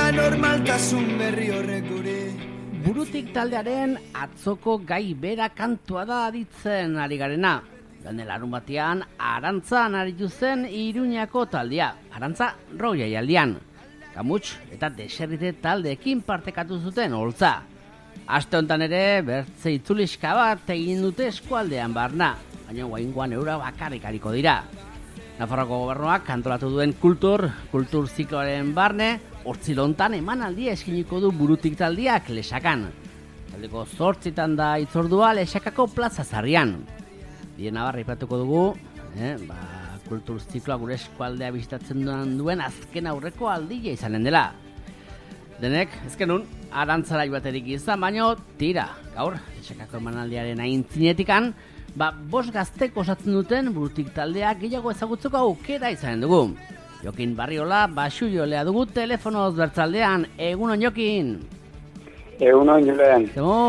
normaltasun berri horrek guri. Burutik taldearen atzoko gai bera kantua da aditzen ari garena. Gane larun batean, Arantzan aritu zen Iruñako taldea. Arantza Roia jaldian. Kamuts eta Deserrite taldeekin partekatu zuten holtza. Aste honetan ere, bertze itzuliska bat egin dute eskualdean barna. Baina guaingoan eura bakarrik ariko dira. Nafarroko gobernuak antolatu duen kultur zikloaren barne, hortzilontan emanaldia eskiniko du Burutik taldeak Lesakan. Taldeko 8 da itzordua Lesakako plaza zarrian. Bien nabarra ipatuko dugu, kultur zikloa gure eskualdea bizitatzen duen azken aurreko aldia izanen dela. Denek, ezkenun, Arantzara baterik izan, baino, tira, gaur, Lesakako emanaldiaren aintzinetikan, 5 gaztek osatzen duten Burutik taldeak gehiago ezagutzeko aukera izanen dugu. Jokin Barriola, basu jolea dugu telefonoz bertzaldean. Egunon, Jokin. Egunon, Julen.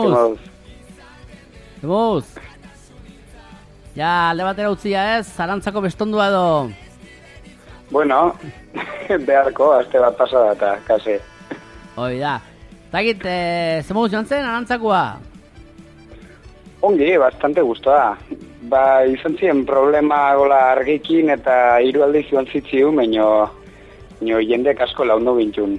Zemuz. Ja, alde batera utzia ez, Arantzako bestondua edo. Bueno, beharko, aste bat pasada eta, kasi. Hoi da. Zagit, zemuz joan zen Arantzakoa? Ongi, bastante gustoa. Izan ziren problema gola argikin eta 3 aldiz joan zitziu, baino jendek asko laundu gintun.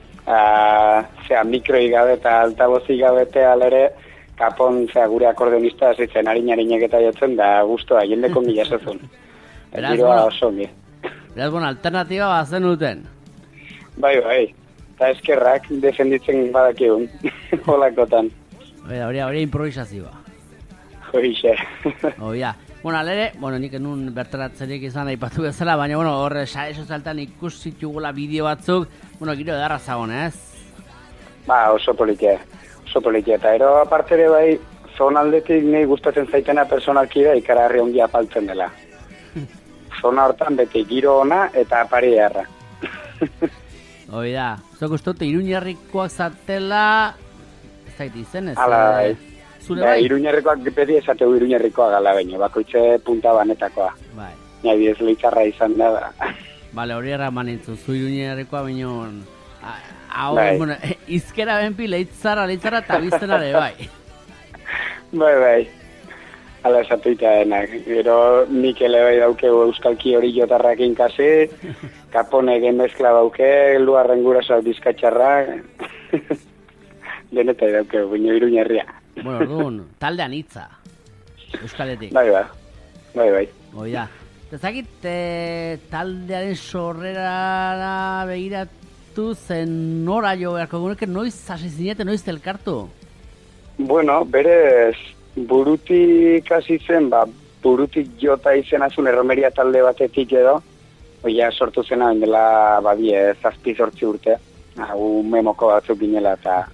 Mikroi gabe eta altabozi gabe eta alere, kapon gure akordionista zitzen harin-harinek eta jotzen, da gustoa, jendeko mila zezun. Giroa oso ongi. Beraz, alternatiba bazen duten. Bai, eta eskerrak defenditzen badakigun, holakotan. Hori improvisazioa. Hoixe. Oia. Alere, nik enun bertaratzerik izan aipatu bezala, baina, horre, sare sozialtan ikusitugula bideo batzuk, giro edarra zagon, ez? Oso politia. Eta ero aparte ere bai, zon aldetik nahi gustatzen zaitena personalki da ikaragarri ongi apaltzen dela. Zona hortan beti giro ona eta apari eharra. Oida. Zok ustote, Iruñerrikoak zatela, ez zait izen, ez? Ala, Iruñerrikoak beti esateu Iruñerrikoa gala baino, bakoitze punta banetakoa. Bai. Nahi ez leitzarra izan da. Bale, hori erraman entzu, zu Iruñerrikoa baino... Hau, izkera benpi leitzarra eta biztenare, bai. Bai. Hala esatuita denak. Gero Mikele bai dauke euskalki hori jotarrakin kasi, Kapone gen mezkla dauke, luarren gurasoak bizkatxarrak. Denetai dauke, baino Iruñerria. Orduan, taldean hitza, euskaletik. Bai. Oida. Ezagit, taldearen sorrerara begiratu zen nora jo beharko guneke, noiz hasi zinete, noiz elkartu? Berez, Burutik hasi zen, Burutik jota izenazun erromeria talde batetik edo, oia sortu zena dela 7-8 urte, memoko batzuk ginela eta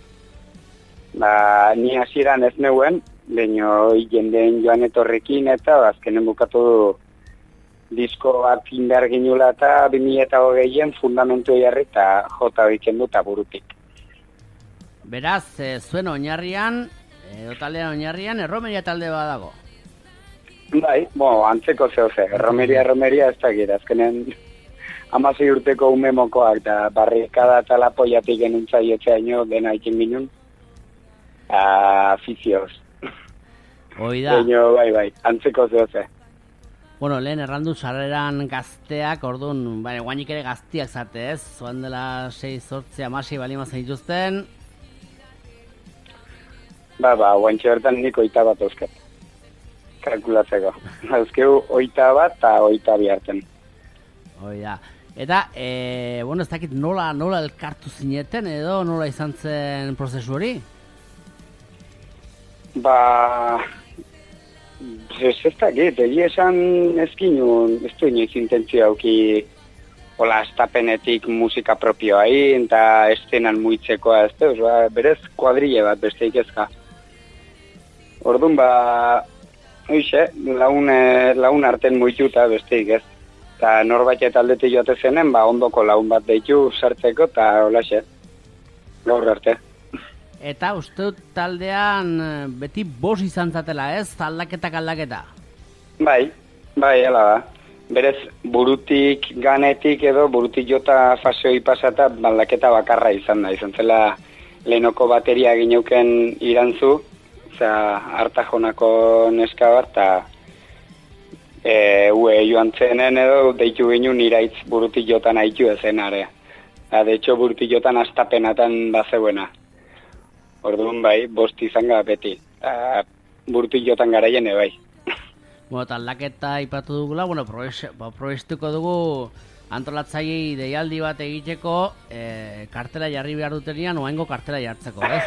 ni hasieran ez neuen, baina jendeen joan etorrekin eta azkenen bukatu disko bat indar ginula eta 2020an fundamentu jarri eta jota bikendu eta Burutik. Beraz, zuen oinarrian, taldean oinarrian, erromeria talde badago. Bai, antzeko zehose, erromeria ez dakit, azkenen 16 urteko umemokoak eta barrikada eta lapoiatik genuntza jotzea dena ikin ginen. Afizioz. Oida. Bai, antzeko zehose. Lehen errandu sarreran gazteak, orduan, guainik ere gaztiak zate, ez? Zoan dela 6-8 amasei balimazen dituzten. Guantxe bertan nik 8 bat eusket. Kalkulatzeko. Euskeu 8 bat eta 8 biharten. Oida. Eta, ez dakit nola elkartu zineten edo nola izan zen prozesu hori? Ez dakit, egia esan ezkinun, ez du inoiz intentzio hauki estapenetik musika propioa eta estenan muitzekoa, ez deuz, berez kuadrille bat besteik ezka. Orduan, laun arten muituta besteik ez. Eta norbait eta aldetik joate zenen, ondoko laun bat deitu sartzeko eta holaxe, gaur arte. Eta uste dut taldean beti 5 izan zatela, ez? Aldaketa. Bai, hala da. berez burutik ganetik edo burutik jota fasoi pasata aldaketa bakarra izan zela lehenoko bateria gineuken irantzu, hartajonako neska bat, eta joan zenen edo deitu ginen iraitz burutik jotan haitu ezenare. De hecho, burutik jotan astapenatan bazeuena. Orduan bai, bost izan gara beti. Burutik jotan garaien bai. Bueno, aldaketa ipatu dugula, probestuko dugu antolatzailei deialdi bat egiteko kartela jarri behar dutenian, oaingo kartela jartzeko, ez?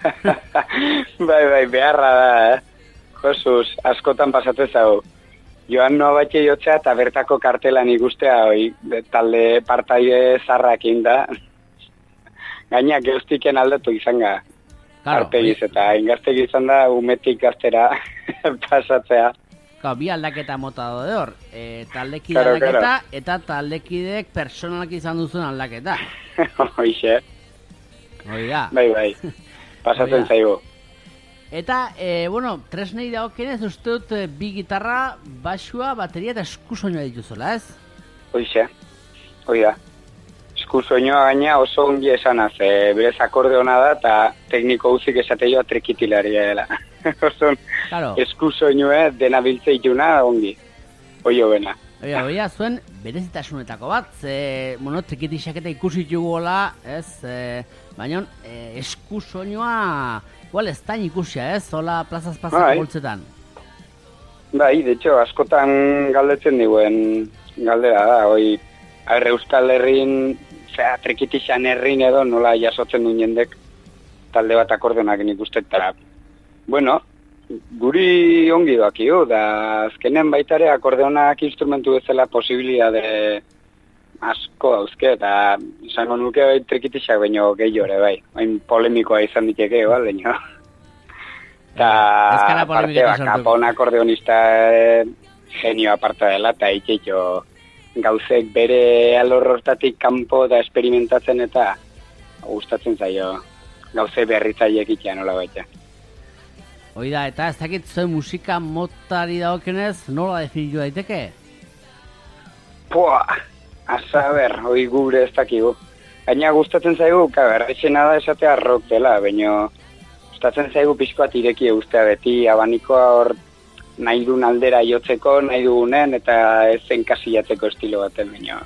Bai, beharra da, Josuz, askotan pasatu zau. Joan noa batxe jotzea eta bertako kartelan ikustea, talde partaide zarrakin da. Gaina geuztiken aldatu izan ga. Arpegiz, eta ingaztegi izan da umetik gaztera pasatzea. Bi aldaketa mota daude hor, taldekide aldaketa eta taldekideek personalak izan duzuen aldaketa. Hoixe. Hoi da. Bai, pasatzen zaigu. Eta, tresnei dagokienez uste dut bi gitarra, basua, bateria eta eskusoinua dituzola, ez? Hoixe, hoi da. Eskusoinua gaina oso ongi esanaz, berez akordeona da eta tekniko uzik esate joa trikitilaria dela. Oso eskusoinua dena biltzeituna ongi, oio bena. Oia, zuen berezitasunetako bat, trikitixak eta ikusi jugola, ez? Baina eskusoinua, igual ez tain ikusia, ez? Zola plazaz plazako boltzetan. Bai, de hecho, askotan galdetzen diguen galdera da, Euskal Herrin, trikitixan herrin edo nola jasotzen duen jendek talde bat akordeonak nik ustetara. Bueno, guri ongi doakio, da azkenen baitare akordeonak instrumentu bezala posibilitate asko dauzke, eta izango nuke trikitixak baino gehiore, bai. Hain polemikoa izan diteke, baina. Eta aparte, Capon akordeonista genio aparta dela, eta itxeitxo gauzek bere alorrortatik kanpo da esperimentatzen eta gustatzen zaio gauze berritzaileek itea nola baita. Hoi da, eta ez dakit zuen musika motari dagokenez nola definitu daiteke? Hoi gure ez dakigu. Gaina gustatzen zaigu, etxena da esatea rock dela, baina gustatzen zaigu pixkoat ireki ustea beti, abanikoa hor nahi duen aldera jotzeko, nahi dugunen, eta ez enkasillatzeko estilo baten baino.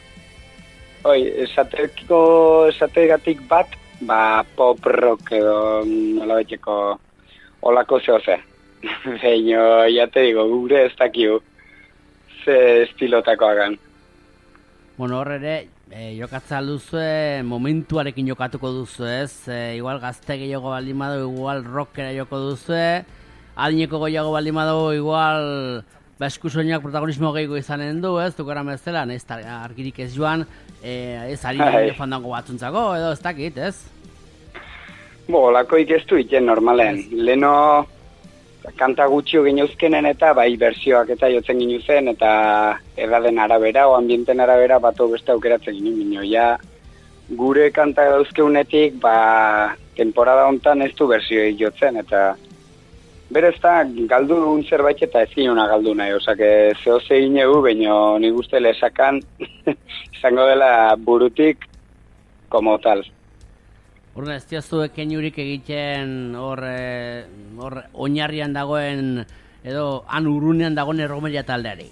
Esategatik bat, pop rock edo nola beteko olako zehoze. Baina, jate digo, gure ez dakigu ze estilotako hagan. Hor ere, jokatza alduzue, momentuarekin jokatuko duzu ez, igual gazte gehiago baldin badu, igual rockera joko duzue, adineko goiago baldin badago igual eskusoinak protagonismo gehiago izanen du, ez, dukara bezala, ez argirik ez joan, ez harin fandango batzuntzako, edo ez dakit, ez? Lakoik ez du iten normalen. Leno kanta gutxio gineuzkenen eta bai bersioak eta jotzen ginuzen, eta edaden arabera o ambienten arabera bato beste aukeratzen ginen. Ja, gure kanta dauzkeunetik, temporada hontan ez du bersioik jotzen, eta berez da, galdu dugun zerbait eta ez ginuna galdu nahi, zehose ginegu, baina nik uste lesakan izango dela burutik como tal. Horren, ez diazu ekeinurik egiten hor oinarrian dagoen, edo han urunean dagoen erromeria taldeari?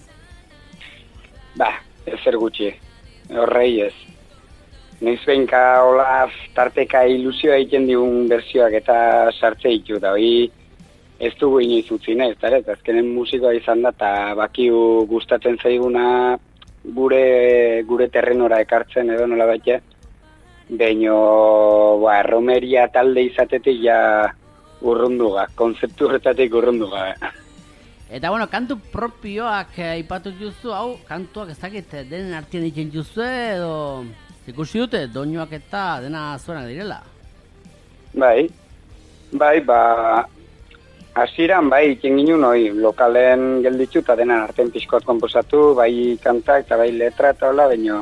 Ezer gutxi, horrei ez. Noiz behinka hola tarteka ilusioa egiten digun bersioak eta sartze ditu da, ez dugu inoiz utzi nahi, ez azkenen musikoa izan da, eta bakiu gustatzen zaiguna gure terrenora ekartzen edo nola baita, baina erromeria talde izatetik ja urrunduga, konzeptu horretatik urrunduga. Eta kantu propioak aipatu juzu, kantuak ez dakit denen artean egiten juzu edo ikusi dute, doinuak eta dena zuenak direla? Hasieran iken ginen lokalen gelditzu eta denan artean pixkoat konposatu, bai kantak eta bai letra eta hola, baina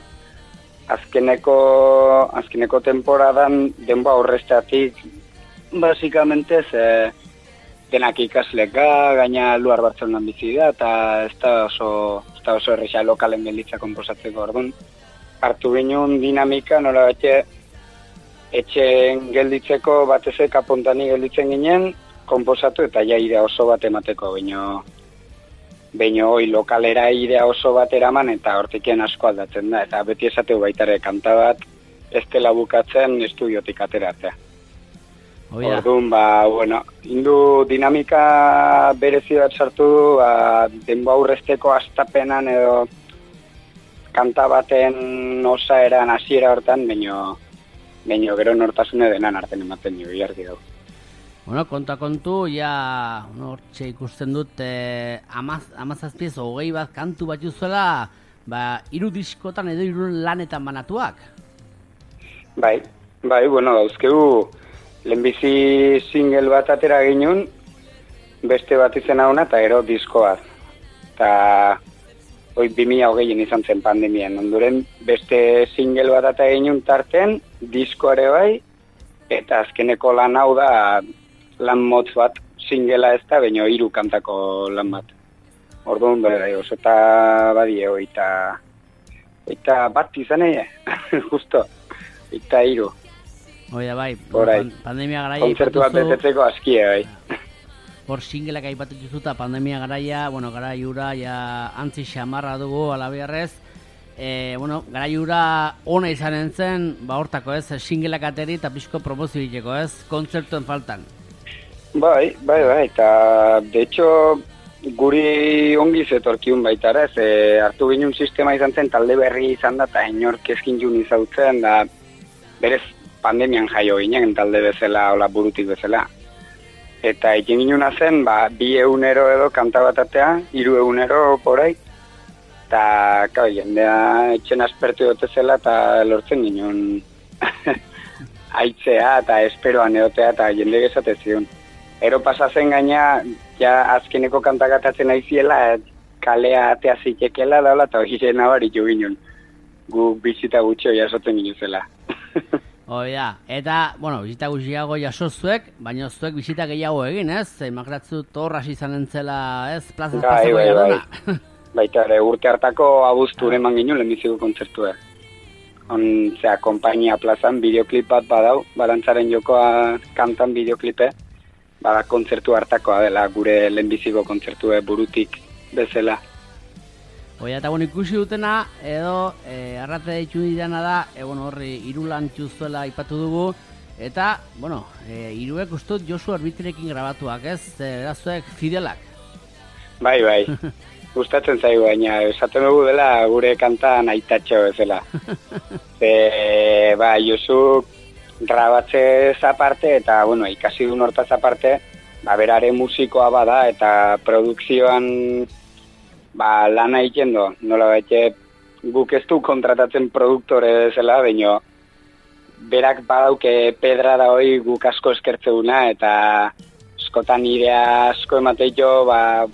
azkeneko temporadan denboa horrezteatik basikamente denak ikasleka, gaina Luar Bartzelonan bizi da, eta ez da da oso erresa lokalen gelditza konposatzeko orduan. Hartu ginen dinamika nola etxen gelditzeko batezek apontani gelditzen ginen, konposatu eta ja idea oso bat emateko, baino hoi lokalera idea oso bat eraman eta hortikien asko aldatzen da, eta beti esateu baitare kanta bat ez dela bukatzen estudiotik ateratzea. Orduan, indu dinamika berezi bat sartu, denbo aurrezteko astapenan edo kanta baten osaeran hasiera hortan, baino gero nortasune denan arten ematen jo, iargi dugu. Kontu, ja, hortxe ikusten dut, 17 hogei bat kantu bat juzuela, 3 diskotan edo 3 lanetan banatuak? Bai, dauzkegu, lehenbizi single bat atera ginen, beste bat izena hona, eta gero diskoa. Eta 2020 izan zen pandemian, onduren beste single bat atera ginen tarten, diskoare bai, eta azkeneko lan hau da lan motz bat, singela ez da, baina 3 kantako lan bat. Orduan, oso eta badie, eta bat izan justo, eta 3. Oida bai, pandemia garaia kontzertu bat betetzeko askie, bai. Hor singleak aipatu juzuta, pandemia garaia, garaiura, ja antzi xamarra dugu, alabiarrez. Garaiura ona izanen zen, hortako ez, singleak ateri eta pixko promozio egiteko ez, kontzertuen faltan. Bai, eta de hecho guri ongi zetorkiun baitara, ez, hartu ginen sistema izan zen, talde berri izan da, eta inork ezkin jun izautzen, da berez pandemian jaio ginen talde bezala, hola burutik bezala. Eta egin ginuna zen, 2 egunero edo kanta bat atea, 3 egunero porai, eta jendea etxen aspertu dutezela eta lortzen ginen aitzea eta esperoan edotea eta jende gezate zion. Ero pasazen gaina, ja azkeneko kantak atatzen aiziela, kalea atea zitekela daula eta hori nabaritu ginen. Gu bizita gutxo jasotzen ginen zela. Oida, eta, bizita gutxiago jaso zuek, baina zuek bizita gehiago egin, ez? Imakratzu torras izan entzela, ez? Plaza espazio jarduna. Baita ere, urte hartako abuztu eman ginen lehenbiziko kontzertua. Kompainia plazan, bideoklip bat badau, balantzaren jokoa kantan bideoklipe, kontzertu hartakoa dela, gure lehenbiziko kontzertua burutik bezala. Oia, eta ikusi dutena, edo, arrate ditu didana da, horri 3 lan txuzuela ipatu dugu, eta, 3 ustut Josu Arbitrekin grabatuak, ez? Erazuek fidelak. Bai. Gustatzen zaigu, baina esaten dugu dela gure kanta naitatxo bezala. Josu grabatze aparte eta, ikasi duen hortaz aparte, berare musikoa bada eta produkzioan lana egiten do. Nola baite, guk ez du kontratatzen produktore bezala, baina berak badauke pedra da hoi guk asko eskertzeuna eta askotan idea asko emateito,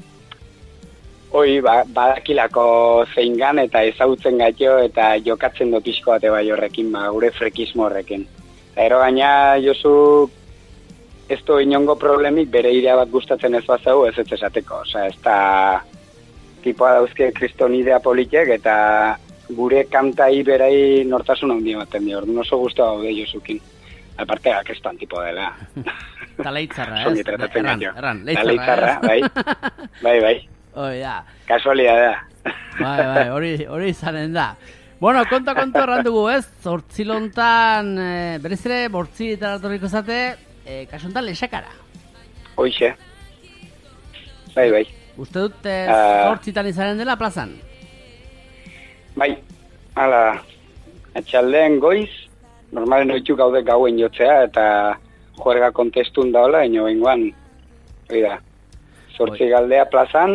badakilako zeingan eta ezagutzen gaitio eta jokatzen do pixko bate bai horrekin, gure frekismo horrekin. Ero gaina, Josu, ez du inongo problemik bere idea bat gustatzen ez bazau ez esateko. Ez da tipoa dauzke kriston idea politek eta gure kantai berai nortasun handi ematen dio. Orduan oso guztua gaude Josukin. Aparte, kestan tipoa dela. Eta leitzarra, ez? Erran, leitzarra, bai. Oida. Kasualidadea. Bai, hori izanen da. Konta erran dugu, ez? Zortzilontan, berez ere, bortzi eta datorriko zate, kasuntan lexakara. Hoixe. Bai. Uste dut zortzitan izanen dela plazan? Bai, hala, atxaldeen goiz, normalen oitu gaude gauen jotzea, eta juerga kontestun daola, ino bengoan, zortzi galdea plazan,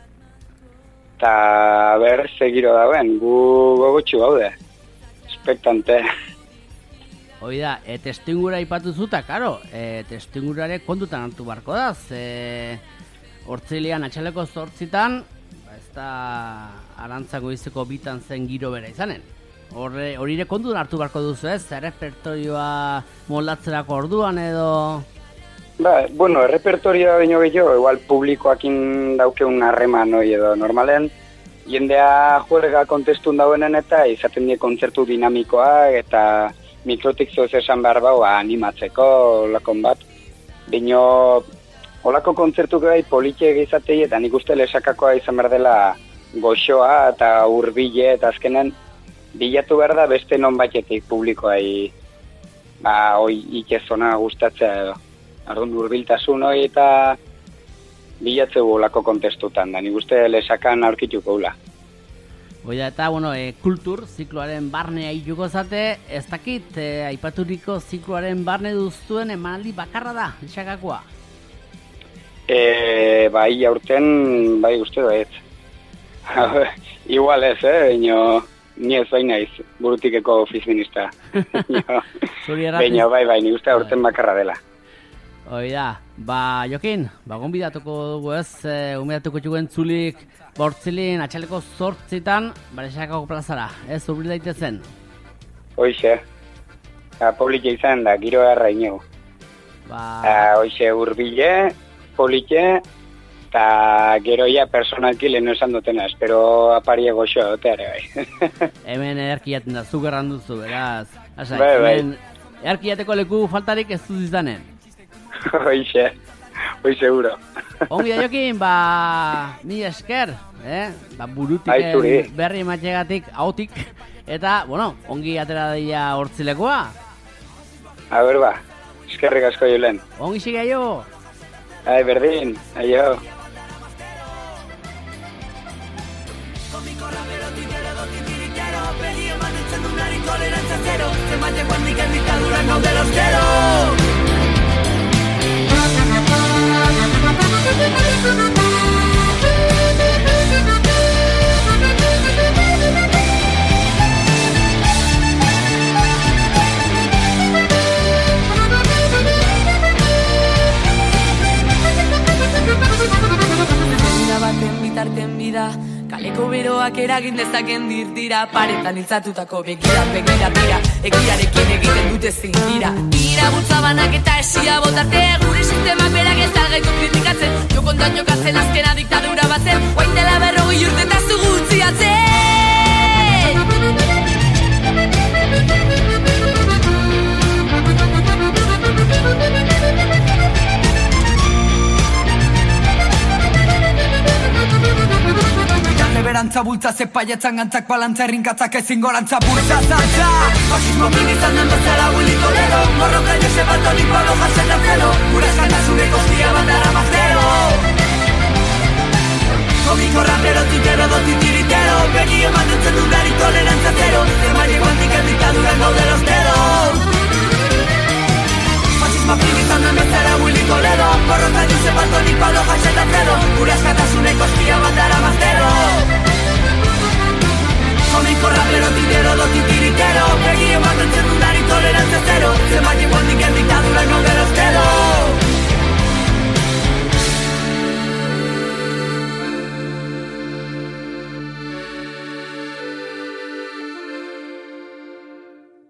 eta segiro dauen, gu gogotxu gaude, espektante. Oida, testuingura ipatu zuta, karo, testuingurare kontutan hartu barko da, hortzilean atxaleko zortzitan, ez da arantzako izeko bitan zen giro bera izanen. Horire kontutan hartu barko duzu ez, errepertorioa moldatzerako orduan edo... errepertorioa baino gehiago, igual publikoakin daukeun harreman hoi edo normalen, jendea juerga kontestun dauenen eta izaten die kontzertu dinamikoa eta mikrotik zoz esan behar bau animatzeko olakon bat. Bino, olako kontzertu gai politxe egizatei eta nik uste lesakakoa izan behar dela goxoa eta hurbile eta azkenen bilatu behar da beste non batetik publikoai ikezona gustatzea edo. Arduan hurbiltasun hori eta bilatzeu olako kontestutan da, nik uste lesakan aurkituko gula. Oida eta, kultur zikloaren barne aituko zate, ez dakit, aipaturiko zikloaren barne duztuen emanaldi bakarra da, lesakakoa? Bai, aurten, bai, uste da ez. Igual ez, ni ez bai naiz, burutikeko ofizminista. Baina, bai, ni uste aurten bakarra dela. Oida, Jokin, gonbidatuko dugu ez, gonbidatuko txuguen tzulik bortzilin atxaleko 8:00 lesakako plazara, ez urbil daitezen? Hoixe, politxe izan da, giro erra inigo. Hoixe, urbile, politxe, eta geroia personalki lehenu esan dutena, espero aparie goxoa doteare bai. Hemen erkiaten da, zu gerran duzu, beraz. Bai. Erkiateko leku faltarik ez duz izanen. Hoixe, seguro. Ongi da Jokin, mi esker, burutik berri ematxegatik, hautik, eta, ongi atera daia hortzilekoa. A ber, eskerrik asko Julen. Ongi siga jo. Berdin, aio. Baten bitarten bida, kaleko beroak eragin dezaken dira paretan iltzatutako begira tira, egiarekin egiten dute zindira. Tira bultzabanak eta esia botarte, gure sistemak berak ez algaitu kritikatzen, jokontan jokatzen azkena diktadura batzen, guain dela 40 urte eta zugutziatzen. Berantza bultza zepaiatzen gantzak balantza errinkatzak ezin gorantza bultza zantza. Fasismo minizan den bezala Willy Toledo, morroka Joseba Tolipalo jasen dan zero, gure eskantasuneko ostia bandara mazero. Komiko rapero titero do titiritero, begi eman dutzen dudari tolerantza zero, zemaile guantik diktaduran gaude los dedos. Fasismo minizan den bezala Willy Toledo, morroka Joseba Tolipalo jasen dan zero, gure eskantasuneko ostia bandara mazero. Komiko rapero titero do titiritero, begi eman dutzen dudari tolerantza